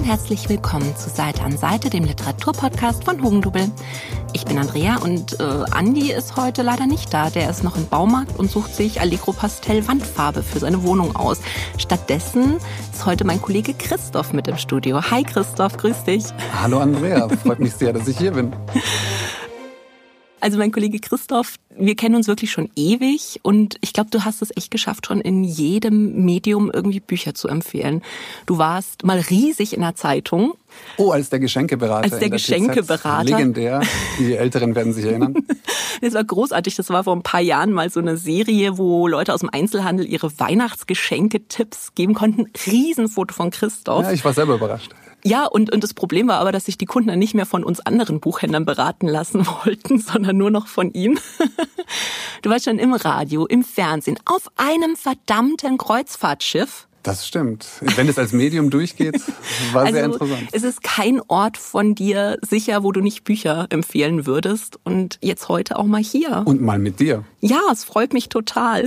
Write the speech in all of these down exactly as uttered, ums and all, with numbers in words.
herzlich willkommen zu Seite an Seite, dem Literaturpodcast von Hugendubel. Ich bin Andrea und äh, Andi ist heute leider nicht da. Der ist noch im Baumarkt und sucht sich Allegro Pastell Wandfarbe für seine Wohnung aus. Stattdessen ist heute mein Kollege Christoph mit im Studio. Hi Christoph, grüß dich. Hallo Andrea, freut mich sehr, dass ich hier bin. Also mein Kollege Christoph, wir kennen uns wirklich schon ewig und ich glaube, du hast es echt geschafft, schon in jedem Medium irgendwie Bücher zu empfehlen. Du warst mal riesig in der Zeitung. Oh, als der Geschenkeberater. Als der, der Geschenkeberater. Legendär, die Älteren werden sich erinnern. Das war großartig, das war vor ein paar Jahren mal so eine Serie, wo Leute aus dem Einzelhandel ihre Weihnachtsgeschenke-Tipps geben konnten. Riesenfoto von Christoph. Ja, ich war selber überrascht. Ja, und, und das Problem war aber, dass sich die Kunden dann nicht mehr von uns anderen Buchhändlern beraten lassen wollten, sondern nur noch von ihm. Du warst schon im Radio, im Fernsehen, auf einem verdammten Kreuzfahrtschiff. Das stimmt. Wenn es als Medium durchgeht, war also, sehr interessant. Es ist kein Ort von dir sicher, wo du nicht Bücher empfehlen würdest. Und jetzt heute auch mal hier. Und mal mit dir. Ja, es freut mich total.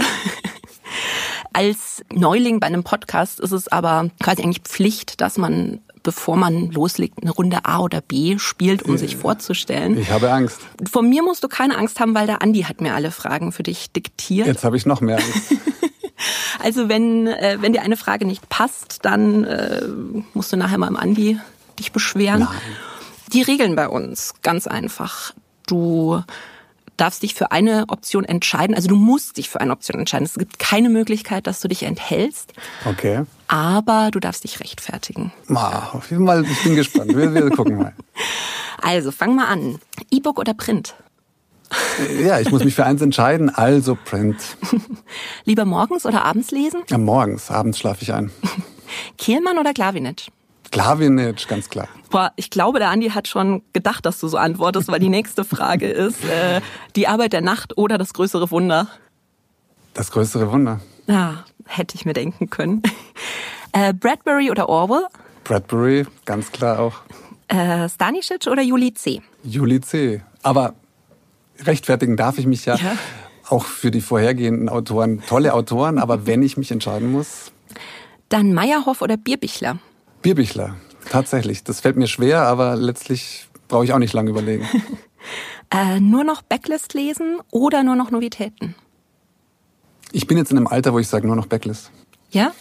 Als Neuling bei einem Podcast ist es aber quasi eigentlich Pflicht, dass man, bevor man loslegt, eine Runde A oder B spielt, um sich vorzustellen. Ich habe Angst. Von mir musst du keine Angst haben, weil der Andi hat mir alle Fragen für dich diktiert. Jetzt habe ich noch mehr Angst. Also wenn, äh, wenn dir eine Frage nicht passt, dann äh, musst du nachher mal im Andi dich beschweren. Nein. Die Regeln bei uns, ganz einfach. Du darfst dich für eine Option entscheiden. Also du musst dich für eine Option entscheiden. Es gibt keine Möglichkeit, dass du dich enthältst. Okay. Aber du darfst dich rechtfertigen. Mal, mal, ich bin gespannt. Wir, wir gucken mal. Also, fang mal an. E-Book oder Print? Ja, ich muss mich für eins entscheiden, also Print. Lieber morgens oder abends lesen? Ja, morgens, abends schlafe ich ein. Kehlmann oder Glavinitsch? Glavinitsch, ganz klar. Boah, ich glaube, der Andi hat schon gedacht, dass du so antwortest, weil die nächste Frage ist, äh, die Arbeit der Nacht oder das größere Wunder? Das größere Wunder. Ja, hätte ich mir denken können. Äh, Bradbury oder Orwell? Bradbury, ganz klar auch. Äh, Stanisic oder Juli C? Juli C. Aber rechtfertigen darf ich mich ja, ja auch für die vorhergehenden Autoren. Tolle Autoren, aber wenn ich mich entscheiden muss... Dann Meyerhoff oder Bierbichler? Bierbichler, tatsächlich. Das fällt mir schwer, aber letztlich brauche ich auch nicht lange überlegen. äh, nur noch Backlist lesen oder nur noch Novitäten? Ich bin jetzt in einem Alter, wo ich sage, nur noch Backlist. Ja?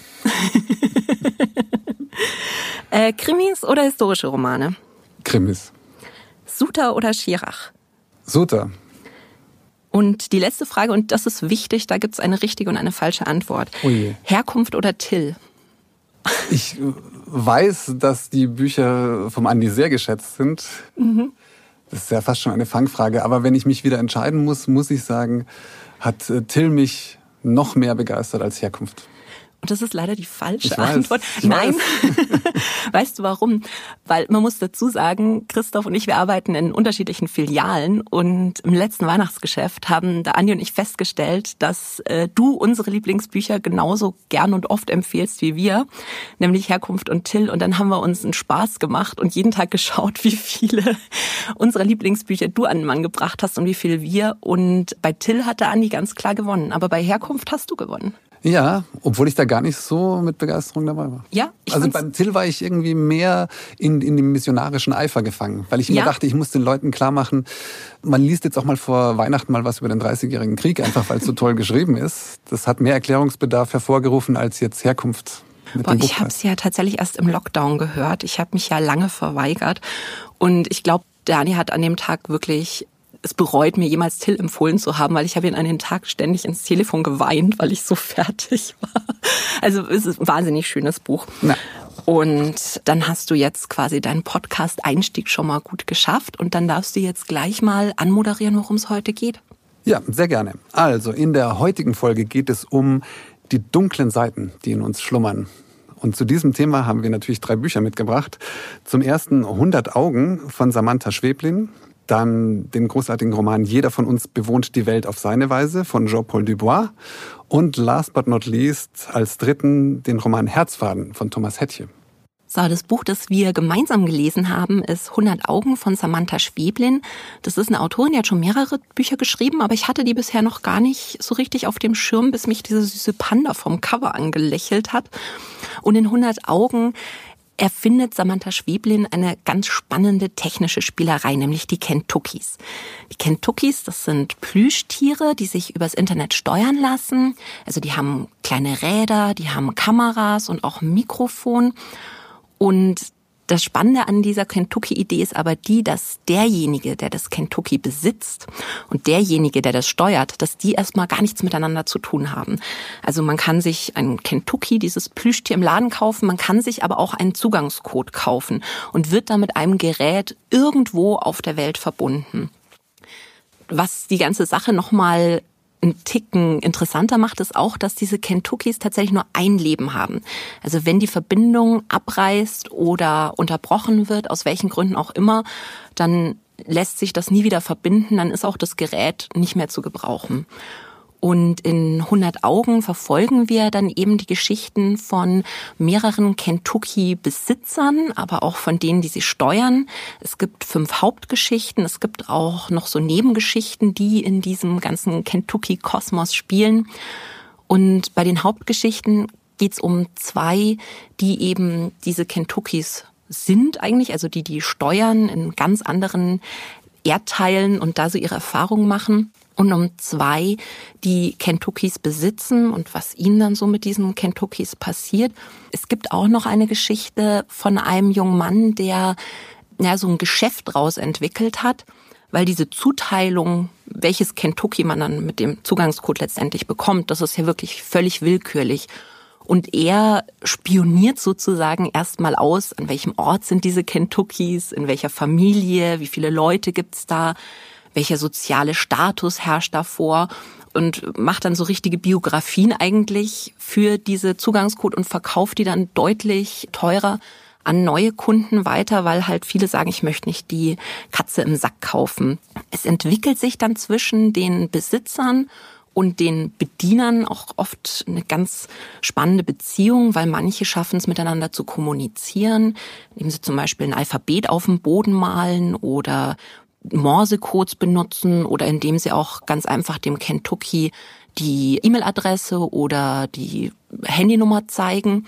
äh, Krimis oder historische Romane? Krimis. Suter oder Schirach? Suter. Und die letzte Frage, und das ist wichtig, da gibt es eine richtige und eine falsche Antwort. Oh je. Herkunft oder Till? Ich weiß, dass die Bücher vom Andi sehr geschätzt sind. Mhm. Das ist ja fast schon eine Fangfrage. Aber wenn ich mich wieder entscheiden muss, muss ich sagen, hat Till mich noch mehr begeistert als Herkunft. Und das ist leider die falsche ich weiß, Antwort. Ich Nein. Weiß. Weißt du warum? Weil man muss dazu sagen, Christoph und ich, wir arbeiten in unterschiedlichen Filialen und im letzten Weihnachtsgeschäft haben der Andi und ich festgestellt, dass äh, du unsere Lieblingsbücher genauso gern und oft empfehlst wie wir, nämlich Herkunft und Till. Und dann haben wir uns einen Spaß gemacht und jeden Tag geschaut, wie viele unserer Lieblingsbücher du an den Mann gebracht hast und wie viel wir. Und bei Till hat der Andi ganz klar gewonnen, aber bei Herkunft hast du gewonnen. Ja, obwohl ich da gar nicht so mit Begeisterung dabei war. Ja, ich also beim Till war ich irgendwie mehr in, in dem missionarischen Eifer gefangen, weil ich immer ja. dachte, ich muss den Leuten klar machen, man liest jetzt auch mal vor Weihnachten mal was über den dreißigjährigen Krieg, einfach weil es so toll geschrieben ist. Das hat mehr Erklärungsbedarf hervorgerufen als jetzt Herkunft. Mit Boah, dem ich habe es ja tatsächlich erst im Lockdown gehört. Ich habe mich ja lange verweigert und ich glaube, Dani hat an dem Tag wirklich... Es bereut mir, jemals Till empfohlen zu haben, weil ich habe ihn an den Tag ständig ins Telefon geweint, weil ich so fertig war. Also es ist ein wahnsinnig schönes Buch. Na. Und dann hast du jetzt quasi deinen Podcast-Einstieg schon mal gut geschafft und dann darfst du jetzt gleich mal anmoderieren, worum es heute geht. Ja, sehr gerne. Also in der heutigen Folge geht es um die dunklen Seiten, die in uns schlummern. Und zu diesem Thema haben wir natürlich drei Bücher mitgebracht. Zum ersten hundert Augen von Samantha Schweblin. Dann den großartigen Roman Jeder von uns bewohnt die Welt auf seine Weise von Jean-Paul Dubois. Und last but not least als dritten den Roman Herzfaden von Thomas Hettche. So, das Buch, das wir gemeinsam gelesen haben, ist hundert Augen von Samantha Schweblin. Das ist eine Autorin, die hat schon mehrere Bücher geschrieben, aber ich hatte die bisher noch gar nicht so richtig auf dem Schirm, bis mich diese süße Panda vom Cover angelächelt hat. Und in hundert Augen erfindet Samantha Schweblin eine ganz spannende technische Spielerei, nämlich die Kentuckys. Die Kentuckys, das sind Plüschtiere, die sich übers Internet steuern lassen. Also die haben kleine Räder, die haben Kameras und auch ein Mikrofon. Und das Spannende an dieser Kentucky-Idee ist aber die, dass derjenige, der das Kentucky besitzt und derjenige, der das steuert, dass die erstmal gar nichts miteinander zu tun haben. Also man kann sich ein Kentucky, dieses Plüschtier im Laden kaufen, man kann sich aber auch einen Zugangscode kaufen und wird dann mit einem Gerät irgendwo auf der Welt verbunden. Was die ganze Sache nochmal einen Ticken interessanter macht, ist auch, dass diese Kentuckys tatsächlich nur ein Leben haben. Also wenn die Verbindung abreißt oder unterbrochen wird, aus welchen Gründen auch immer, dann lässt sich das nie wieder verbinden, dann ist auch das Gerät nicht mehr zu gebrauchen. Und in hundert Augen verfolgen wir dann eben die Geschichten von mehreren Kentucky-Besitzern, aber auch von denen, die sie steuern. Es gibt fünf Hauptgeschichten, es gibt auch noch so Nebengeschichten, die in diesem ganzen Kentucky-Kosmos spielen. Und bei den Hauptgeschichten geht es um zwei, die eben diese Kentuckys sind eigentlich, also die, die steuern in ganz anderen Erdteilen und da so ihre Erfahrungen machen. Und um zwei, die Kentuckys besitzen und was ihnen dann so mit diesen Kentuckys passiert. Es gibt auch noch eine Geschichte von einem jungen Mann, der ja so ein Geschäft draus entwickelt hat, weil diese Zuteilung, welches Kentucky man dann mit dem Zugangscode letztendlich bekommt, das ist ja wirklich völlig willkürlich. Und er spioniert sozusagen erstmal aus, an welchem Ort sind diese Kentuckys, in welcher Familie, wie viele Leute gibt's da, welcher soziale Status herrscht davor und macht dann so richtige Biografien eigentlich für diese Zugangscode und verkauft die dann deutlich teurer an neue Kunden weiter, weil halt viele sagen, ich möchte nicht die Katze im Sack kaufen. Es entwickelt sich dann zwischen den Besitzern und den Bedienern auch oft eine ganz spannende Beziehung, weil manche schaffen es miteinander zu kommunizieren, indem sie zum Beispiel ein Alphabet auf dem Boden malen oder Morsecodes benutzen oder indem sie auch ganz einfach dem Kentucky die E-Mail-Adresse oder die Handynummer zeigen.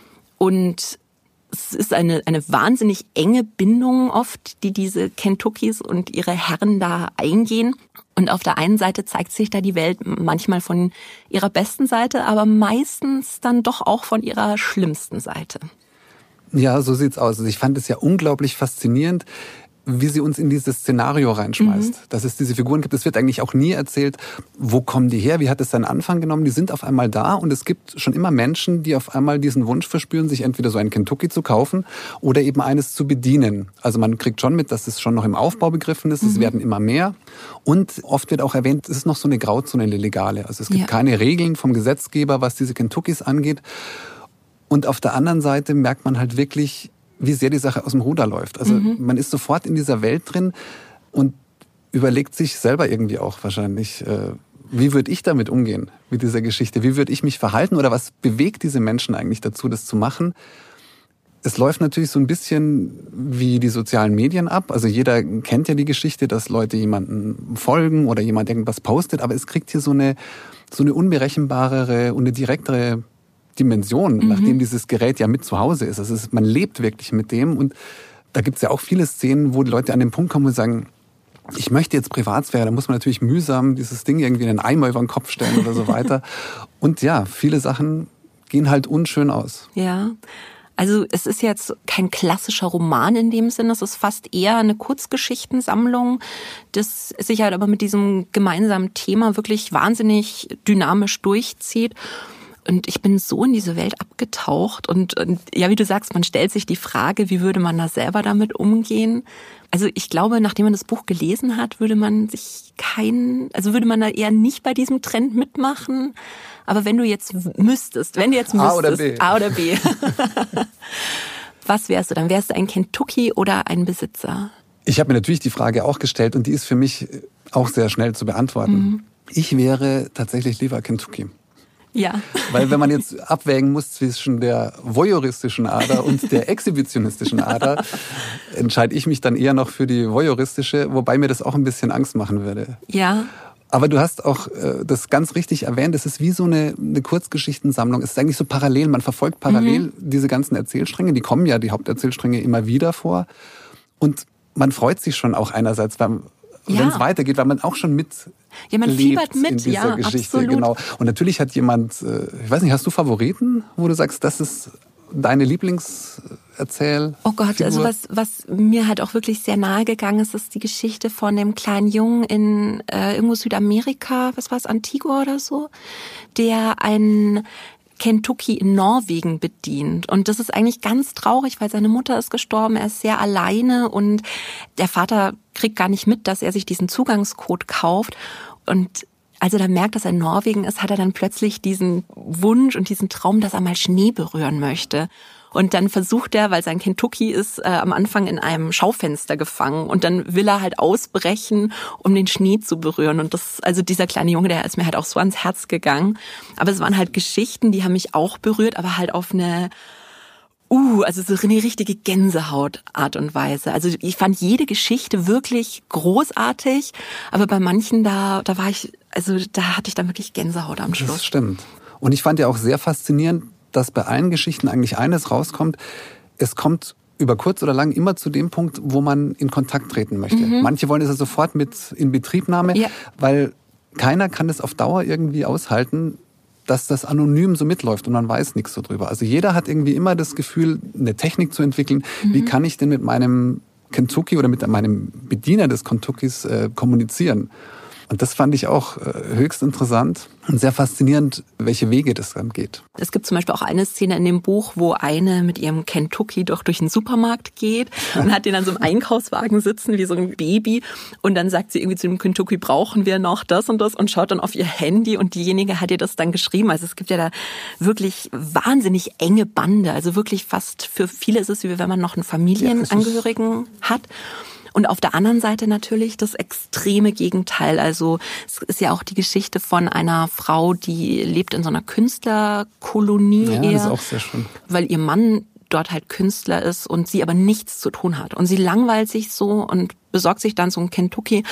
Und es ist eine, eine wahnsinnig enge Bindung oft, die diese Kentuckys und ihre Herren da eingehen. Und auf der einen Seite zeigt sich da die Welt manchmal von ihrer besten Seite, aber meistens dann doch auch von ihrer schlimmsten Seite. Ja, so sieht's aus. Also ich fand es ja unglaublich faszinierend, wie sie uns in dieses Szenario reinschmeißt. Mhm. Dass es diese Figuren gibt. Es wird eigentlich auch nie erzählt, wo kommen die her, wie hat es seinen Anfang genommen. Die sind auf einmal da und es gibt schon immer Menschen, die auf einmal diesen Wunsch verspüren, sich entweder so ein Kentucky zu kaufen oder eben eines zu bedienen. Also man kriegt schon mit, dass es schon noch im Aufbau begriffen ist. Mhm. Es werden immer mehr. Und oft wird auch erwähnt, es ist noch so eine Grauzone, eine legale. Also es gibt ja keine Regeln vom Gesetzgeber, was diese Kentuckys angeht. Und auf der anderen Seite merkt man halt wirklich, wie sehr die Sache aus dem Ruder läuft. Also mhm. man ist sofort in dieser Welt drin und überlegt sich selber irgendwie auch wahrscheinlich, äh, wie würde ich damit umgehen, mit dieser Geschichte? Wie würde ich mich verhalten oder was bewegt diese Menschen eigentlich dazu, das zu machen? Es läuft natürlich so ein bisschen wie die sozialen Medien ab. Also jeder kennt ja die Geschichte, dass Leute jemanden folgen oder jemand irgendwas postet, aber es kriegt hier so eine, so eine unberechenbarere und eine direktere Dimension, mhm. nachdem dieses Gerät ja mit zu Hause ist. Also es ist, man lebt wirklich mit dem und da gibt es ja auch viele Szenen, wo die Leute an den Punkt kommen und sagen, ich möchte jetzt Privatsphäre, da muss man natürlich mühsam dieses Ding irgendwie in einen Eimer über den Kopf stellen oder so weiter. Und ja, viele Sachen gehen halt unschön aus. Ja, also es ist jetzt kein klassischer Roman in dem Sinne, es ist fast eher eine Kurzgeschichtensammlung, das sich halt aber mit diesem gemeinsamen Thema wirklich wahnsinnig dynamisch durchzieht. Und ich bin so in diese Welt abgetaucht und, und ja, wie du sagst, man stellt sich die Frage, wie würde man da selber damit umgehen? Also ich glaube, nachdem man das Buch gelesen hat, würde man sich kein, also würde man da eher nicht bei diesem Trend mitmachen. Aber wenn du jetzt müsstest, wenn du jetzt müsstest, A oder B, A oder B. Was wärst du? Dann wärst du ein Kentucky oder ein Besitzer? Ich habe mir natürlich die Frage auch gestellt und die ist für mich auch sehr schnell zu beantworten. Mhm. Ich wäre tatsächlich lieber Kentucky. Ja. Weil wenn man jetzt abwägen muss zwischen der voyeuristischen Ader und der exhibitionistischen Ader, entscheide ich mich dann eher noch für die voyeuristische, wobei mir das auch ein bisschen Angst machen würde. Ja. Aber du hast auch äh, das ganz richtig erwähnt, es ist wie so eine, eine Kurzgeschichtensammlung. Es ist eigentlich so parallel, man verfolgt parallel mhm. diese ganzen Erzählstränge, die kommen ja, die Haupterzählstränge, immer wieder vor. Und man freut sich schon auch einerseits, weil, ja. wenn es weitergeht, weil man auch schon mit ja, man fiebert mit, in dieser ja, Geschichte. Absolut. Genau. Und natürlich hat jemand, äh, ich weiß nicht, hast du Favoriten, wo du sagst, das ist deine Lieblingserzähl? Oh Gott, Figur? also was, was mir halt auch wirklich sehr nahe gegangen ist, ist die Geschichte von dem kleinen Jungen in äh, irgendwo Südamerika, was war es, Antigua oder so, der ein Kentucky in Norwegen bedient. Und das ist eigentlich ganz traurig, weil seine Mutter ist gestorben, er ist sehr alleine und der Vater kriegt gar nicht mit, dass er sich diesen Zugangscode kauft. Und als er dann merkt, dass er in Norwegen ist, hat er dann plötzlich diesen Wunsch und diesen Traum, dass er mal Schnee berühren möchte. Und dann versucht er, weil sein Kentucky ist, äh, am Anfang in einem Schaufenster gefangen. Und dann will er halt ausbrechen, um den Schnee zu berühren. Und das, also dieser kleine Junge, der ist mir halt auch so ans Herz gegangen. Aber es waren halt Geschichten, die haben mich auch berührt, aber halt auf eine Uh, also so eine richtige Gänsehaut-Art und Weise. Also ich fand jede Geschichte wirklich großartig, aber bei manchen da, da war ich, also da hatte ich dann wirklich Gänsehaut am Schluss. Das stimmt. Und ich fand ja auch sehr faszinierend, dass bei allen Geschichten eigentlich eines rauskommt. Es kommt über kurz oder lang immer zu dem Punkt, wo man in Kontakt treten möchte. Mhm. Manche wollen es ja sofort mit Inbetriebnahme, ja. weil keiner kann es auf Dauer irgendwie aushalten, dass das anonym so mitläuft und man weiß nichts so drüber. Also jeder hat irgendwie immer das Gefühl, eine Technik zu entwickeln. Mhm. Wie kann ich denn mit meinem Kentucky oder mit meinem Bediener des Kentuckys äh, kommunizieren? Und das fand ich auch äh, höchst interessant und sehr faszinierend, welche Wege das dann geht. Es gibt zum Beispiel auch eine Szene in dem Buch, wo eine mit ihrem Kentucky doch durch den Supermarkt geht und hat den dann so im Einkaufswagen sitzen wie so ein Baby. Und dann sagt sie irgendwie zu dem Kentucky, brauchen wir noch das und das, und schaut dann auf ihr Handy und diejenige hat ihr das dann geschrieben. Also es gibt ja da wirklich wahnsinnig enge Bande. Also wirklich fast für viele ist es wie wenn man noch einen Familienangehörigen ja, hat. Und auf der anderen Seite natürlich das extreme Gegenteil. Also es ist ja auch die Geschichte von einer Frau, die lebt in so einer Künstlerkolonie. Ja, eher, das ist auch sehr schön. Weil ihr Mann dort halt Künstler ist und sie aber nichts zu tun hat. Und sie langweilt sich so und besorgt sich dann so ein Kentucky.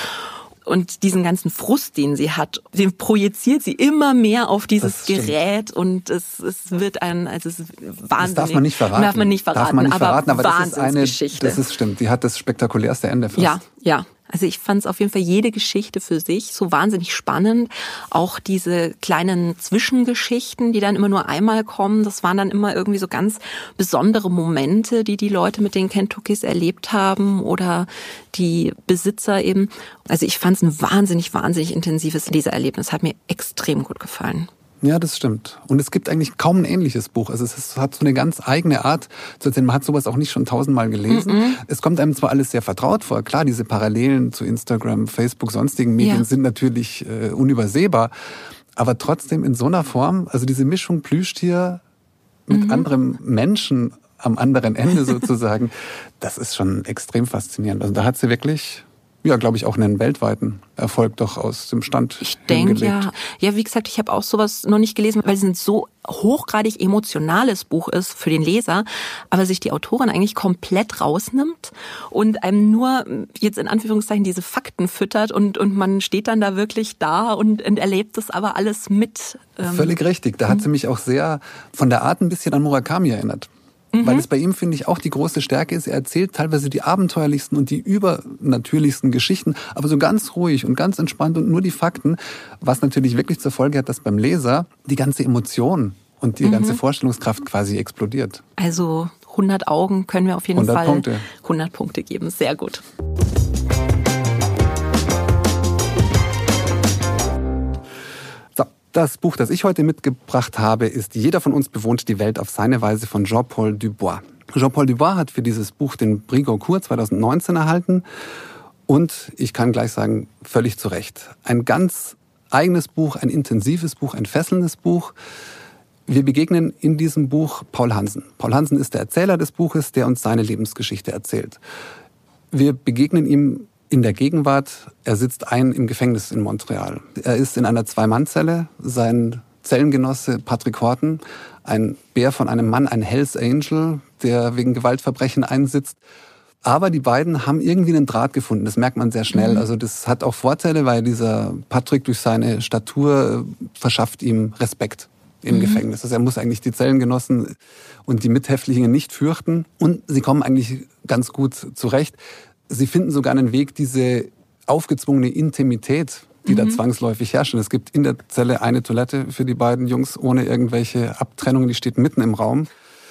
Und diesen ganzen Frust, den sie hat, den projiziert sie immer mehr auf dieses Gerät und es, es wird ein, also es ist wahnsinnig. Das darf man nicht verraten. Darf man nicht verraten, darf man nicht verraten aber, aber das ist eine, das ist stimmt. Die hat das spektakulärste Ende fast. Ja, ja. Also ich fand es auf jeden Fall jede Geschichte für sich so wahnsinnig spannend. Auch diese kleinen Zwischengeschichten, die dann immer nur einmal kommen, das waren dann immer irgendwie so ganz besondere Momente, die die Leute mit den Kentuckys erlebt haben oder die Besitzer eben. Also ich fand es ein wahnsinnig, wahnsinnig intensives Leseerlebnis. Hat mir extrem gut gefallen. Ja, das stimmt. Und es gibt eigentlich kaum ein ähnliches Buch. Also es ist, hat so eine ganz eigene Art zu erzählen. Man hat sowas auch nicht schon tausendmal gelesen. Mm-mm. Es kommt einem zwar alles sehr vertraut vor. Klar, diese Parallelen zu Instagram, Facebook, sonstigen Medien ja. sind natürlich äh, unübersehbar. Aber trotzdem in so einer Form, also diese Mischung Plüschtier mit mhm. anderem Menschen am anderen Ende sozusagen, das ist schon extrem faszinierend. Also da hat sie wirklich... Ja, glaube ich, auch einen weltweiten Erfolg doch aus dem Stand Ich denke, ja. Ja, wie gesagt, ich habe auch sowas noch nicht gelesen, weil es ein so hochgradig emotionales Buch ist für den Leser, aber sich die Autorin eigentlich komplett rausnimmt und einem nur jetzt in Anführungszeichen diese Fakten füttert und, und man steht dann da wirklich da und, und erlebt das aber alles mit. Ähm Völlig richtig. Da hat sie mich auch sehr von der Art ein bisschen an Murakami erinnert. Mhm. Weil es bei ihm, finde ich, auch die große Stärke ist. Er erzählt teilweise die abenteuerlichsten und die übernatürlichsten Geschichten, aber so ganz ruhig und ganz entspannt und nur die Fakten, was natürlich wirklich zur Folge hat, dass beim Leser die ganze Emotion und die mhm. ganze Vorstellungskraft quasi explodiert. Also hundert Augen können wir auf jeden hundert Fall Punkte. hundert Punkte geben. Sehr gut. Das Buch, das ich heute mitgebracht habe, ist Jeder von uns bewohnt die Welt auf seine Weise von Jean-Paul Dubois. Jean-Paul Dubois hat für dieses Buch den Prix Goncourt zwanzig neunzehn erhalten und ich kann gleich sagen, völlig zu Recht. Ein ganz eigenes Buch, ein intensives Buch, ein fesselndes Buch. Wir begegnen in diesem Buch Paul Hansen. Paul Hansen ist der Erzähler des Buches, der uns seine Lebensgeschichte erzählt. Wir begegnen ihm in der Gegenwart. Er sitzt ein im Gefängnis in Montreal. Er ist in einer Zwei-Mann-Zelle. Sein Zellengenosse Patrick Horton, ein Bär von einem Mann, ein Hells Angel, der wegen Gewaltverbrechen einsitzt. Aber die beiden haben irgendwie einen Draht gefunden, das merkt man sehr schnell. Mhm. Also das hat auch Vorteile, weil dieser Patrick durch seine Statur verschafft ihm Respekt im mhm. Gefängnis. Also er muss eigentlich die Zellengenossen und die Mithäftlinge nicht fürchten. Und sie kommen eigentlich ganz gut zurecht. Sie finden sogar einen Weg, diese aufgezwungene Intimität, die mhm. da zwangsläufig herrscht. Und es gibt in der Zelle eine Toilette für die beiden Jungs ohne irgendwelche Abtrennung, die steht mitten im Raum.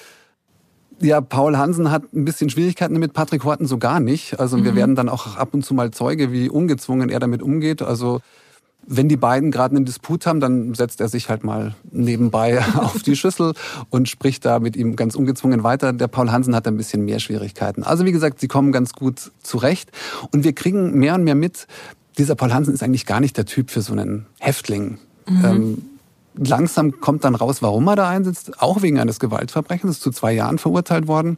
Ja, Paul Hansen hat ein bisschen Schwierigkeiten damit, Patrick Horten so gar nicht. Also mhm. wir werden dann auch ab und zu mal Zeuge, wie ungezwungen er damit umgeht. Also wenn die beiden gerade einen Disput haben, dann setzt er sich halt mal nebenbei auf die Schüssel und spricht da mit ihm ganz ungezwungen weiter. Der Paul Hansen hat ein bisschen mehr Schwierigkeiten. Also wie gesagt, sie kommen ganz gut zurecht. Und wir kriegen mehr und mehr mit, dieser Paul Hansen ist eigentlich gar nicht der Typ für so einen Häftling. Mhm. Ähm, Langsam kommt dann raus, warum er da einsitzt, auch wegen eines Gewaltverbrechens, ist zu zwei Jahren verurteilt worden.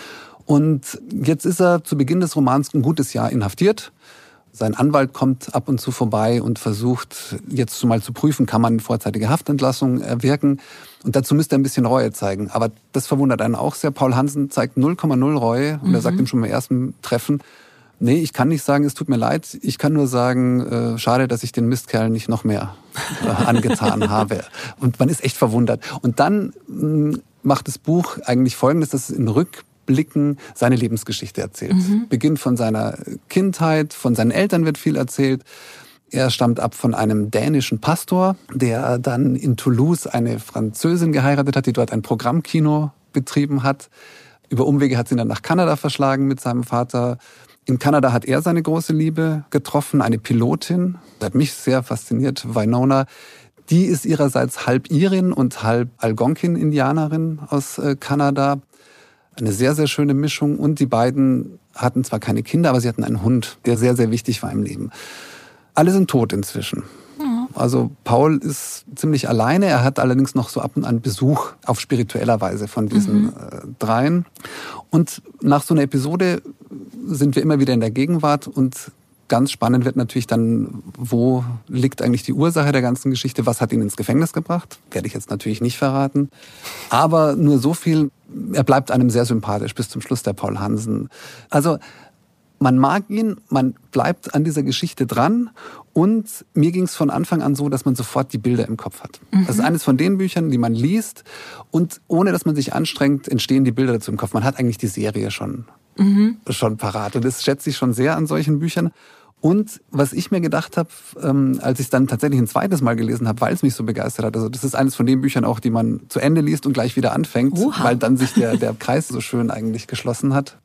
Und jetzt ist er zu Beginn des Romans ein gutes Jahr inhaftiert. Sein Anwalt kommt ab und zu vorbei und versucht jetzt mal zu prüfen, kann man vorzeitige Haftentlassung erwirken. Und dazu müsste er ein bisschen Reue zeigen. Aber das verwundert einen auch sehr. Paul Hansen zeigt null Komma null Reue und mhm. er sagt ihm schon beim ersten Treffen, nee, ich kann nicht sagen, es tut mir leid. Ich kann nur sagen, äh, schade, dass ich den Mistkerl nicht noch mehr äh, angetan habe. Und man ist echt verwundert. Und dann mh, macht das Buch eigentlich Folgendes, dass es in Rückblicken seine Lebensgeschichte erzählt. Mhm. Beginnt von seiner Kindheit, von seinen Eltern wird viel erzählt. Er stammt ab von einem dänischen Pastor, der dann in Toulouse eine Französin geheiratet hat, die dort ein Programmkino betrieben hat. Über Umwege hat sie ihn dann nach Kanada verschlagen mit seinem Vater. In Kanada hat er seine große Liebe getroffen, eine Pilotin. Das hat mich sehr fasziniert, Winona. Die ist ihrerseits halb Irin und halb Algonquin-Indianerin aus Kanada. Eine sehr, sehr schöne Mischung. Und die beiden hatten zwar keine Kinder, aber sie hatten einen Hund, der sehr, sehr wichtig war im Leben. Alle sind tot inzwischen. Mhm. Also Paul ist ziemlich alleine. Er hat allerdings noch so ab und an Besuch auf spiritueller Weise von diesen mhm. äh, dreien. Und nach so einer Episode sind wir immer wieder in der Gegenwart und ganz spannend wird natürlich dann, wo liegt eigentlich die Ursache der ganzen Geschichte, was hat ihn ins Gefängnis gebracht, werde ich jetzt natürlich nicht verraten, aber nur so viel, er bleibt einem sehr sympathisch bis zum Schluss, der Paul Hansen. Also man mag ihn, man bleibt an dieser Geschichte dran und mir ging es von Anfang an so, dass man sofort die Bilder im Kopf hat. Mhm. Das ist eines von den Büchern, die man liest und ohne dass man sich anstrengt, entstehen die Bilder dazu im Kopf. Man hat eigentlich die Serie schon Mhm. schon parat. Und das schätze ich schon sehr an solchen Büchern. Und was ich mir gedacht habe, ähm, als ich es dann tatsächlich ein zweites Mal gelesen habe, weil es mich so begeistert hat, also das ist eines von den Büchern auch, die man zu Ende liest und gleich wieder anfängt, Oha. weil dann sich der, der Kreis so schön eigentlich geschlossen hat.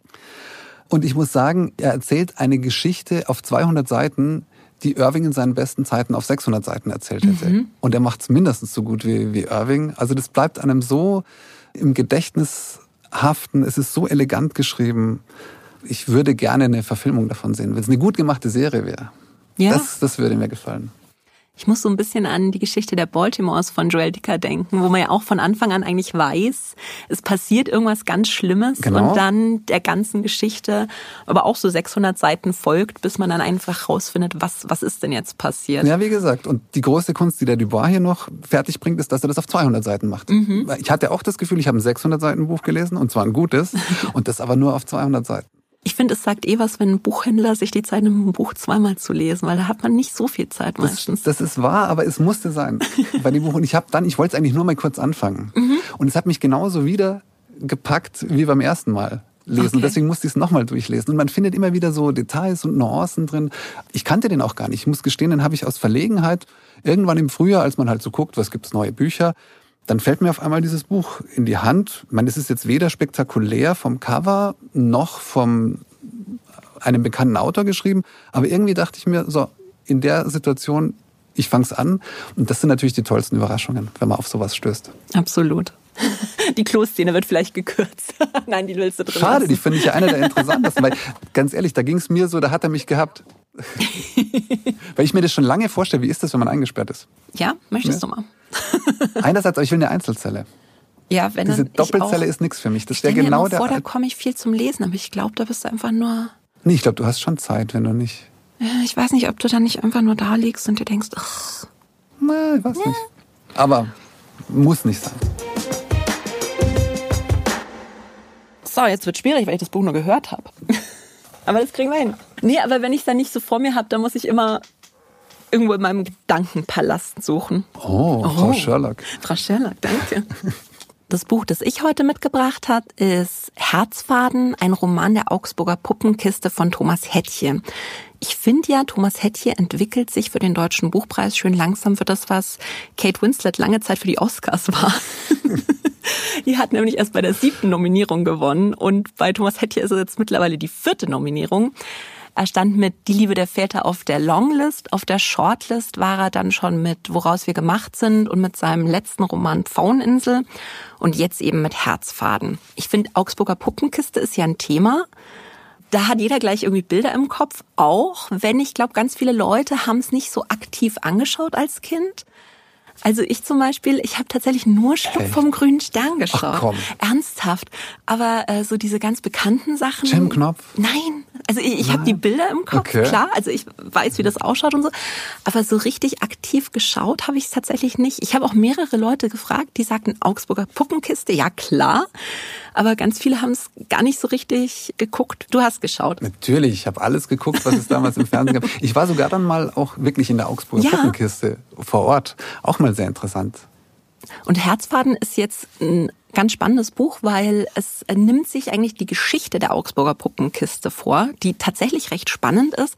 Und ich muss sagen, er erzählt eine Geschichte auf zweihundert Seiten, die Irving in seinen besten Zeiten auf sechshundert Seiten erzählt hätte. Mhm. Und er macht es mindestens so gut wie, wie Irving. Also das bleibt einem so im Gedächtnis haften. Es ist so elegant geschrieben. Ich würde gerne eine Verfilmung davon sehen, wenn es eine gut gemachte Serie wäre. Ja. Das, das würde mir gefallen. Ich muss so ein bisschen an die Geschichte der Baltimores von Joel Dicker denken, wo man ja auch von Anfang an eigentlich weiß, es passiert irgendwas ganz Schlimmes genau. und dann der ganzen Geschichte aber auch so sechshundert Seiten folgt, bis man dann einfach rausfindet, was, was ist denn jetzt passiert. Ja, wie gesagt, und die große Kunst, die der Dubois hier noch fertig bringt, ist, dass er das auf zweihundert Seiten macht. Mhm. Ich hatte auch das Gefühl, ich habe ein sechshundert Seiten Buch gelesen, und zwar ein gutes, und das aber nur auf zweihundert Seiten. Ich finde, es sagt eh was, wenn ein Buchhändler sich die Zeit nimmt, ein Buch zweimal zu lesen, weil da hat man nicht so viel Zeit meistens. Das, das ist wahr, aber es musste sein bei dem Buch. Und ich habe dann, ich wollte es eigentlich nur mal kurz anfangen. Mhm. Und es hat mich genauso wieder gepackt wie beim ersten Mal lesen. Okay. Und deswegen musste ich es nochmal durchlesen. Und man findet immer wieder so Details und Nuancen drin. Ich kannte den auch gar nicht. Ich muss gestehen, den habe ich aus Verlegenheit irgendwann im Frühjahr, als man halt so guckt, was gibt's neue Bücher, dann fällt mir auf einmal dieses Buch in die Hand. Ich meine, es ist jetzt weder spektakulär vom Cover noch vom einem bekannten Autor geschrieben. Aber irgendwie dachte ich mir, so, in der Situation, ich fang's an. Und das sind natürlich die tollsten Überraschungen, wenn man auf sowas stößt. Absolut. Die Kloszene wird vielleicht gekürzt. Nein, die willst du drin Schade, lassen. Die finde ich ja eine der interessantesten. Weil, ganz ehrlich, da ging es mir so, da hat er mich gehabt. Weil ich mir das schon lange vorstelle, wie ist das, wenn man eingesperrt ist? Ja, möchtest ja. du mal? Einerseits, aber ich will eine Einzelzelle. Ja, wenn Diese dann Doppelzelle auch, ist nichts für mich. Das ich wäre genau mir vor, der. Da komme ich viel zum Lesen, aber ich glaube, da bist du einfach nur. Nee, ich glaube, du hast schon Zeit, wenn du nicht. Ich weiß nicht, ob du dann nicht einfach nur da liegst und dir denkst, ach. Na, ich weiß ja. nicht. Aber muss nicht sein. So, jetzt wird schwierig, weil ich das Buch nur gehört habe. Aber das kriegen wir hin. Nee, aber wenn ich es dann nicht so vor mir habe, dann muss ich immer irgendwo in meinem Gedankenpalast suchen. Oh, Frau oh. Sherlock. Frau Sherlock, danke. Das Buch, das ich heute mitgebracht habe, ist Herzfaden, ein Roman der Augsburger Puppenkiste von Thomas Hettche. Ich finde ja, Thomas Hettche entwickelt sich für den Deutschen Buchpreis schön langsam für das, was Kate Winslet lange Zeit für die Oscars war. Die hat nämlich erst bei der siebten Nominierung gewonnen und bei Thomas Hettche ist es jetzt mittlerweile die vierte Nominierung. Er stand mit Die Liebe der Väter auf der Longlist, auf der Shortlist war er dann schon mit Woraus wir gemacht sind und mit seinem letzten Roman Pfaueninsel und jetzt eben mit Herzfaden. Ich finde, Augsburger Puppenkiste ist ja ein Thema. Da hat jeder gleich irgendwie Bilder im Kopf, auch wenn ich glaube, ganz viele Leute haben es nicht so aktiv angeschaut als Kind. Also ich zum Beispiel, ich habe tatsächlich nur Schluck Echt? vom grünen Stern geschaut. Ach komm. Ernsthaft. Aber äh, so diese ganz bekannten Sachen. Jim Knopf? Nein. Also ich, ich habe die Bilder im Kopf, okay. Klar. Also ich weiß, wie das ausschaut und so. Aber so richtig aktiv geschaut habe ich es tatsächlich nicht. Ich habe auch mehrere Leute gefragt, die sagten, Augsburger Puppenkiste, ja klar. Aber ganz viele haben es gar nicht so richtig geguckt. Du hast geschaut. Natürlich, ich habe alles geguckt, was es damals im Fernsehen gab. Ich war sogar dann mal auch wirklich in der Augsburger ja. Puppenkiste vor Ort. Auch mal sehr interessant. Und Herzfaden ist jetzt ein ganz spannendes Buch, weil es nimmt sich eigentlich die Geschichte der Augsburger Puppenkiste vor, die tatsächlich recht spannend ist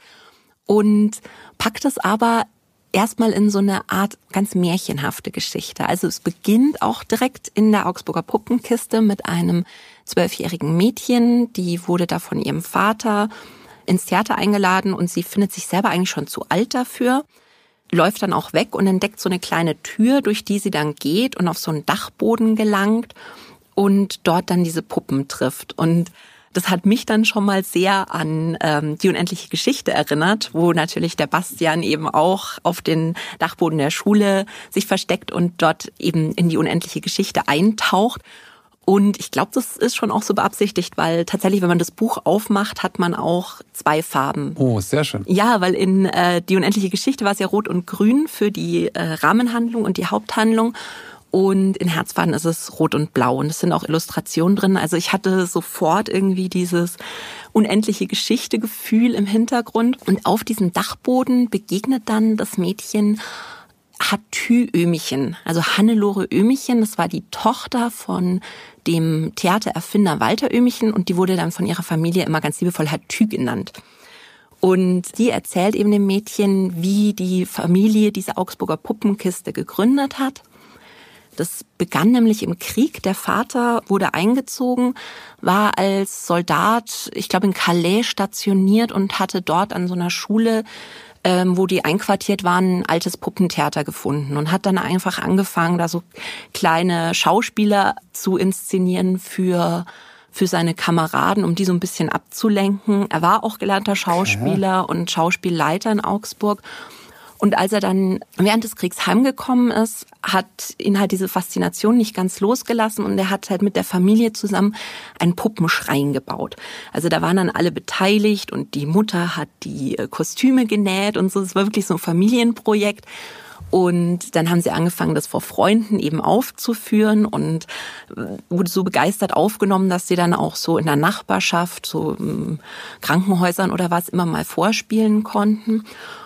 und packt es aber erstmal in so eine Art ganz märchenhafte Geschichte. Also es beginnt auch direkt in der Augsburger Puppenkiste mit einem zwölfjährigen Mädchen, die wurde da von ihrem Vater ins Theater eingeladen und sie findet sich selber eigentlich schon zu alt dafür, läuft dann auch weg und entdeckt so eine kleine Tür, durch die sie dann geht und auf so einen Dachboden gelangt und dort dann diese Puppen trifft. Und das hat mich dann schon mal sehr an ähm, die unendliche Geschichte erinnert, wo natürlich der Bastian eben auch auf den Dachboden der Schule sich versteckt und dort eben in die unendliche Geschichte eintaucht. Und ich glaube, das ist schon auch so beabsichtigt, weil tatsächlich, wenn man das Buch aufmacht, hat man auch zwei Farben. Oh, sehr schön. Ja, weil in äh, die unendliche Geschichte war es ja rot und grün für die äh, Rahmenhandlung und die Haupthandlung. Und in Herzfaden ist es rot und blau. Und es sind auch Illustrationen drin. Also ich hatte sofort irgendwie dieses unendliche Geschichte-Gefühl im Hintergrund. Und auf diesem Dachboden begegnet dann das Mädchen Hatü Ömichen, also Hannelore Ömichen. Das war die Tochter von dem Theatererfinder Walter Ömichen und die wurde dann von ihrer Familie immer ganz liebevoll Hatü genannt. Und die erzählt eben dem Mädchen, wie die Familie diese Augsburger Puppenkiste gegründet hat. Das begann nämlich im Krieg. Der Vater wurde eingezogen, war als Soldat, ich glaube in Calais stationiert und hatte dort an so einer Schule, ähm, wo die einquartiert waren, ein altes Puppentheater gefunden und hat dann einfach angefangen, da so kleine Schauspieler zu inszenieren für für seine Kameraden, um die so ein bisschen abzulenken. Er war auch gelernter Schauspieler okay. und Schauspielleiter in Augsburg. Und als er dann während des Kriegs heimgekommen ist, hat ihn halt diese Faszination nicht ganz losgelassen und er hat halt mit der Familie zusammen einen Puppenschrein gebaut. Also da waren dann alle beteiligt und die Mutter hat die Kostüme genäht und so. Es war wirklich so ein Familienprojekt. Und dann haben sie angefangen, das vor Freunden eben aufzuführen und wurde so begeistert aufgenommen, dass sie dann auch so in der Nachbarschaft, so in Krankenhäusern oder was immer mal vorspielen konnten.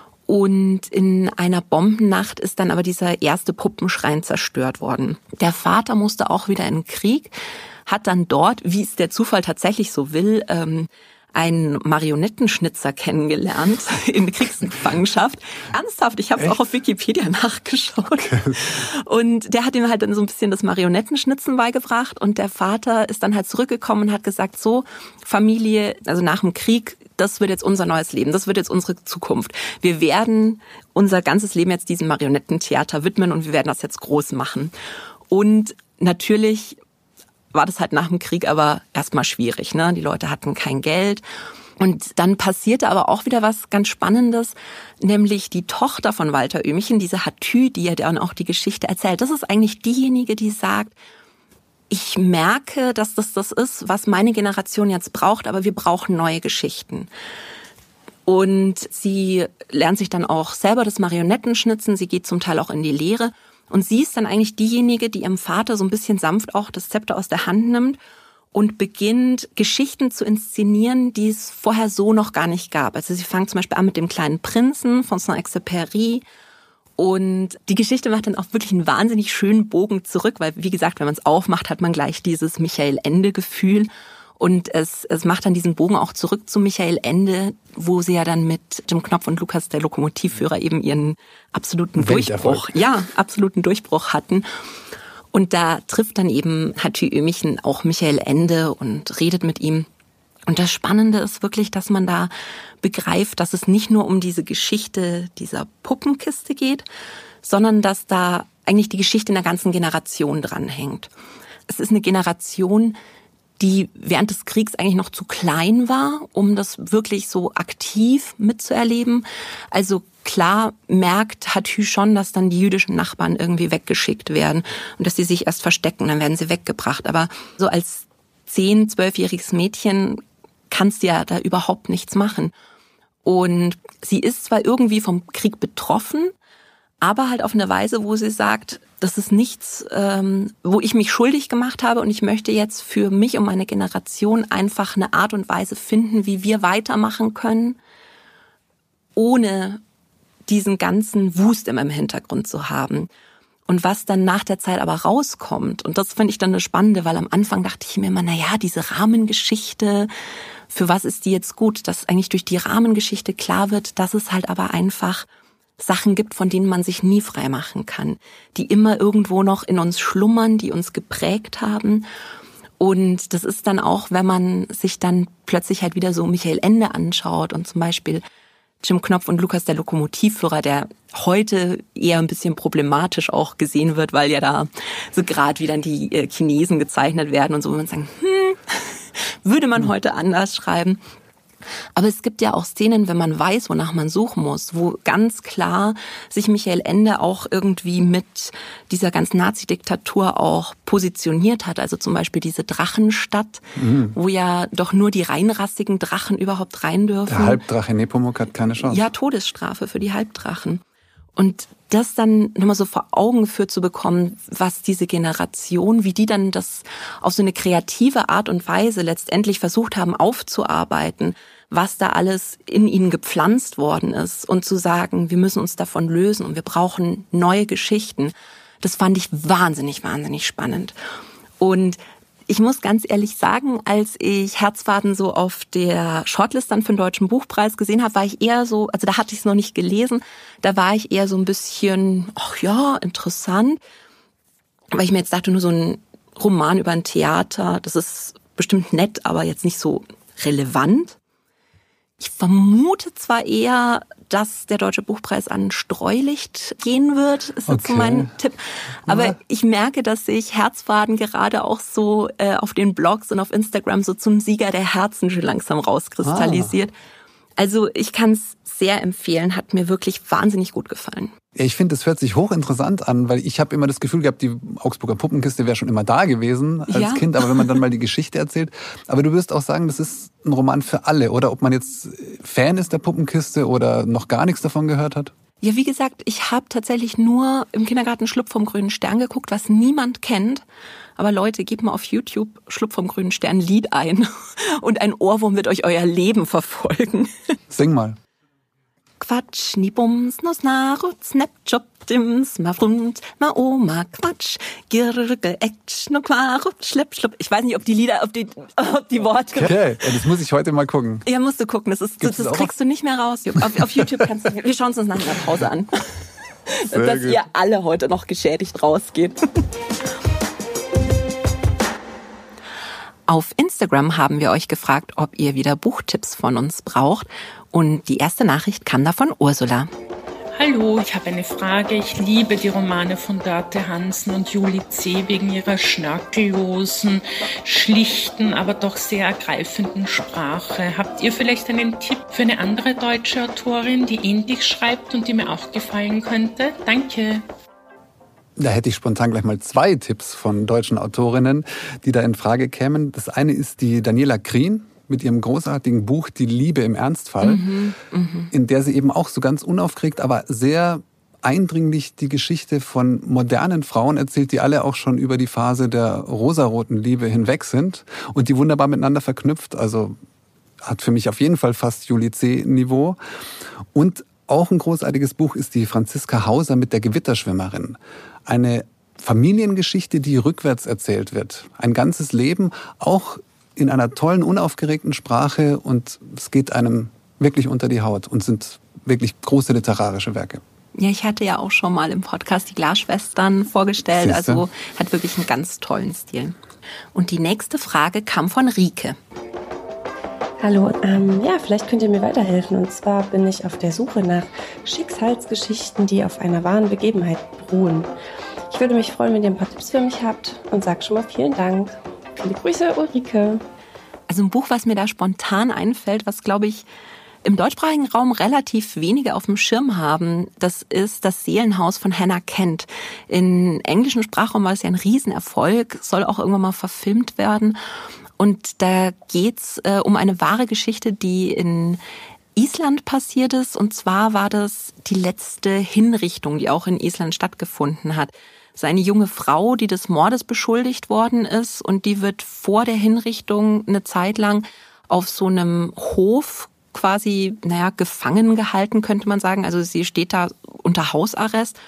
Und in einer Bombennacht ist dann aber dieser erste Puppenschrein zerstört worden. Der Vater musste auch wieder in den Krieg, hat dann dort, wie es der Zufall tatsächlich so will, ähm, einen Marionettenschnitzer kennengelernt in Kriegsgefangenschaft. Ernsthaft, ich habe es auch auf Wikipedia nachgeschaut. Okay. Und der hat ihm halt dann so ein bisschen das Marionettenschnitzen beigebracht und der Vater ist dann halt zurückgekommen und hat gesagt, so, Familie, also nach dem Krieg, das wird jetzt unser neues Leben, das wird jetzt unsere Zukunft. Wir werden unser ganzes Leben jetzt diesem Marionettentheater widmen und wir werden das jetzt groß machen. Und natürlich war das halt nach dem Krieg aber erstmal schwierig, ne? Die Leute hatten kein Geld. Und dann passierte aber auch wieder was ganz Spannendes, nämlich die Tochter von Walter Ömichen, diese Hatü, die ja dann auch die Geschichte erzählt. Das ist eigentlich diejenige, die sagt, ich merke, dass das das ist, was meine Generation jetzt braucht, aber wir brauchen neue Geschichten. Und sie lernt sich dann auch selber das Marionettenschnitzen, sie geht zum Teil auch in die Lehre. Und sie ist dann eigentlich diejenige, die ihrem Vater so ein bisschen sanft auch das Zepter aus der Hand nimmt und beginnt, Geschichten zu inszenieren, die es vorher so noch gar nicht gab. Also sie fangen zum Beispiel an mit dem kleinen Prinzen von Saint-Exupéry. Und die Geschichte macht dann auch wirklich einen wahnsinnig schönen Bogen zurück, weil, wie gesagt, wenn man es aufmacht, hat man gleich dieses Michael-Ende-Gefühl. Und es, es macht dann diesen Bogen auch zurück zu Michael Ende, wo sie ja dann mit Jim Knopf und Lukas, der Lokomotivführer, eben ihren absoluten Durchbruch, ja, absoluten Durchbruch hatten. Und da trifft dann eben Hathby Ömichen auch Michael Ende und redet mit ihm. Und das Spannende ist wirklich, dass man da begreift, dass es nicht nur um diese Geschichte dieser Puppenkiste geht, sondern dass da eigentlich die Geschichte einer ganzen Generation dranhängt. Es ist eine Generation, die während des Kriegs eigentlich noch zu klein war, um das wirklich so aktiv mitzuerleben. Also klar merkt Hathby schon, dass dann die jüdischen Nachbarn irgendwie weggeschickt werden und dass sie sich erst verstecken, dann werden sie weggebracht. Aber so als zehn-, zwölfjähriges Mädchen kannst du ja da überhaupt nichts machen. Und sie ist zwar irgendwie vom Krieg betroffen, aber halt auf eine Weise, wo sie sagt, das ist nichts, ähm, wo ich mich schuldig gemacht habe und ich möchte jetzt für mich und meine Generation einfach eine Art und Weise finden, wie wir weitermachen können, ohne diesen ganzen Wust immer im Hintergrund zu haben. Und was dann nach der Zeit aber rauskommt, und das finde ich dann eine spannende, weil am Anfang dachte ich mir immer, na ja, diese Rahmengeschichte, für was ist die jetzt gut? Dass eigentlich durch die Rahmengeschichte klar wird, dass es halt aber einfach Sachen gibt, von denen man sich nie frei machen kann, die immer irgendwo noch in uns schlummern, die uns geprägt haben. Und das ist dann auch, wenn man sich dann plötzlich halt wieder so Michael Ende anschaut und zum Beispiel Jim Knopf und Lukas, der Lokomotivführer, der heute eher ein bisschen problematisch auch gesehen wird, weil ja da so gerade wie dann die äh, Chinesen gezeichnet werden und so, wo man sagt, hm, würde man heute anders schreiben. Aber es gibt ja auch Szenen, wenn man weiß, wonach man suchen muss, wo ganz klar sich Michael Ende auch irgendwie mit dieser ganzen Nazi-Diktatur auch positioniert hat. Also zum Beispiel diese Drachenstadt, mhm. wo ja doch nur die reinrassigen Drachen überhaupt rein dürfen. Der Halbdrache Nepomuk hat keine Chance. Ja, Todesstrafe für die Halbdrachen. Und das dann nochmal so vor Augen geführt zu bekommen, was diese Generation, wie die dann das auf so eine kreative Art und Weise letztendlich versucht haben aufzuarbeiten, was da alles in ihnen gepflanzt worden ist und zu sagen, wir müssen uns davon lösen und wir brauchen neue Geschichten. Das fand ich wahnsinnig, wahnsinnig spannend. Und ich muss ganz ehrlich sagen, als ich Herzfaden so auf der Shortlist dann für den Deutschen Buchpreis gesehen habe, war ich eher so, also da hatte ich es noch nicht gelesen, da war ich eher so ein bisschen, ach ja, interessant, weil ich mir jetzt dachte, nur so ein Roman über ein Theater, das ist bestimmt nett, aber jetzt nicht so relevant. Ich vermute zwar eher, dass der Deutsche Buchpreis an Streulicht gehen wird, ist jetzt okay. so mein Tipp. Aber ja. ich merke, dass sich Herzfaden gerade auch so äh, auf den Blogs und auf Instagram so zum Sieger der Herzen schon langsam rauskristallisiert. Ah. Also ich kann es sehr empfehlen, hat mir wirklich wahnsinnig gut gefallen. Ich finde, es hört sich hochinteressant an, weil ich habe immer das Gefühl gehabt, die Augsburger Puppenkiste wäre schon immer da gewesen als ja. Kind, aber wenn man dann mal die Geschichte erzählt. Aber du wirst auch sagen, das ist ein Roman für alle, oder? Ob man jetzt Fan ist der Puppenkiste oder noch gar nichts davon gehört hat? Ja, wie gesagt, ich habe tatsächlich nur im Kindergarten Schlupf vom grünen Stern geguckt, was niemand kennt. Aber Leute, gebt mal auf YouTube Schlupf vom grünen Stern Lied ein und ein Ohrwurm wird euch euer Leben verfolgen. Sing mal. Quatsch, ni bums, nos narut, snap, chop, dims, ma frund, ma oma, Quatsch, girge, ätsch, no quarut, schlepp, schlupp. Ich weiß nicht, ob die Lieder, ob die, ob die Worte... Okay, das muss ich heute mal gucken. Ja, musst du gucken, das ist, das, das kriegst du nicht mehr raus. Auf, auf YouTube kannst du, wir schauen es uns nach einer Pause an. Sehr dass gut. Ihr alle heute noch geschädigt rausgeht. Auf Instagram haben wir euch gefragt, ob ihr wieder Buchtipps von uns braucht. Und die erste Nachricht kam da von Ursula. Hallo, ich habe eine Frage. Ich liebe die Romane von Dörte Hansen und Julie C. wegen ihrer schnörkellosen, schlichten, aber doch sehr ergreifenden Sprache. Habt ihr vielleicht einen Tipp für eine andere deutsche Autorin, die ähnlich schreibt und die mir auch gefallen könnte? Danke. Da hätte ich spontan gleich mal zwei Tipps von deutschen Autorinnen, die da in Frage kämen. Das eine ist die Daniela Krien mit ihrem großartigen Buch Die Liebe im Ernstfall, mhm, in der sie eben auch so ganz unaufgeregt, aber sehr eindringlich die Geschichte von modernen Frauen erzählt, die alle auch schon über die Phase der rosaroten Liebe hinweg sind und die wunderbar miteinander verknüpft. Also hat für mich auf jeden Fall fast Julie C.-Niveau. Und auch ein großartiges Buch ist die Franziska Hauser mit der Gewitterschwimmerin. Eine Familiengeschichte, die rückwärts erzählt wird. Ein ganzes Leben, auch in einer tollen, unaufgeregten Sprache, und es geht einem wirklich unter die Haut und sind wirklich große literarische Werke. Ja, ich hatte ja auch schon mal im Podcast die Glasschwestern vorgestellt, Siehste? Also hat wirklich einen ganz tollen Stil. Und die nächste Frage kam von Rike. Hallo, ähm, ja, vielleicht könnt ihr mir weiterhelfen. Und zwar bin ich auf der Suche nach Schicksalsgeschichten, die auf einer wahren Begebenheit beruhen. Ich würde mich freuen, wenn ihr ein paar Tipps für mich habt, und sage schon mal vielen Dank. Viele Grüße, Ulrike. Also ein Buch, was mir da spontan einfällt, was, glaube ich, im deutschsprachigen Raum relativ wenige auf dem Schirm haben, das ist Das Seelenhaus von Hannah Kent. Im englischen Sprachraum war es ja ein Riesenerfolg, soll auch irgendwann mal verfilmt werden. Und da geht's äh, um eine wahre Geschichte, die in Island passiert ist. Und zwar war das die letzte Hinrichtung, die auch in Island stattgefunden hat. Es ist eine junge Frau, die des Mordes beschuldigt worden ist, und die wird vor der Hinrichtung eine Zeit lang auf so einem Hof quasi, naja, gefangen gehalten, könnte man sagen. Also sie steht da unter Hausarrest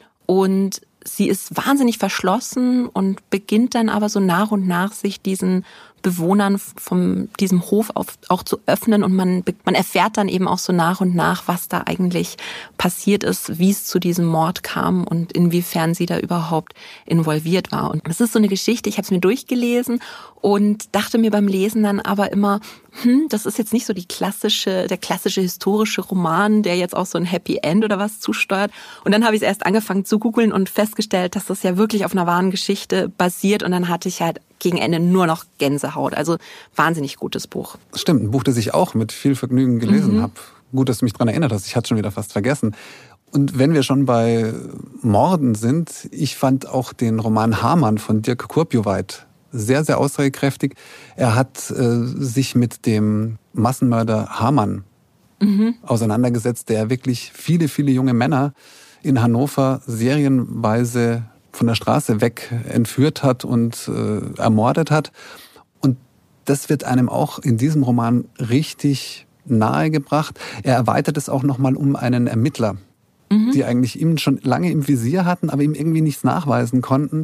und sie ist wahnsinnig verschlossen und beginnt dann aber so nach und nach sich diesen Bewohnern von diesem Hof auch zu öffnen, und man, man erfährt dann eben auch so nach und nach, was da eigentlich passiert ist, wie es zu diesem Mord kam und inwiefern sie da überhaupt involviert war. Und es ist so eine Geschichte, ich habe es mir durchgelesen und dachte mir beim Lesen dann aber immer, hm, das ist jetzt nicht so die klassische, der klassische historische Roman, der jetzt auch so ein Happy End oder was zusteuert. Und dann habe ich es erst angefangen zu googeln und festgestellt, dass das ja wirklich auf einer wahren Geschichte basiert, und dann hatte ich halt gegen Ende nur noch Gänsehaut. Also wahnsinnig gutes Buch. Stimmt, ein Buch, das ich auch mit viel Vergnügen gelesen Mhm. habe. Gut, dass du mich daran erinnert hast. Ich hatte schon wieder fast vergessen. Und wenn wir schon bei Morden sind, ich fand auch den Roman Hamann von Dirk Kurpjoweit sehr, sehr aussagekräftig. Er hat äh, sich mit dem Massenmörder Hamann mhm. auseinandergesetzt, der wirklich viele, viele junge Männer in Hannover serienweise von der Straße weg entführt hat und äh, ermordet hat. Und das wird einem auch in diesem Roman richtig nahegebracht. Er erweitert es auch nochmal um einen Ermittler, mhm. die eigentlich ihn schon lange im Visier hatten, aber ihm irgendwie nichts nachweisen konnten.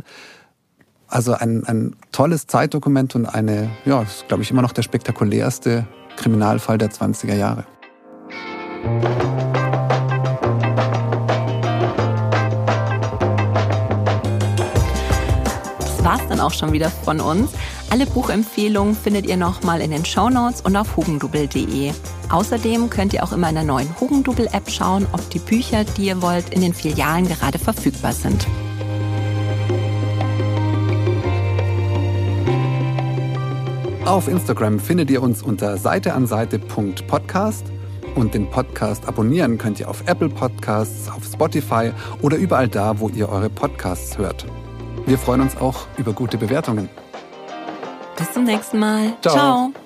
Also ein, ein tolles Zeitdokument und eine, ja, ist, glaube ich, immer noch der spektakulärste Kriminalfall der zwanziger Jahre. Das war's dann auch schon wieder von uns. Alle Buchempfehlungen findet ihr nochmal in den Shownotes und auf hugendubel punkt de. Außerdem könnt ihr auch immer in der neuen Hugendubel-App schauen, ob die Bücher, die ihr wollt, in den Filialen gerade verfügbar sind. Auf Instagram findet ihr uns unter seiteanseite punkt podcast und den Podcast abonnieren könnt ihr auf Apple Podcasts, auf Spotify oder überall da, wo ihr eure Podcasts hört. Wir freuen uns auch über gute Bewertungen. Bis zum nächsten Mal. Ciao. Ciao.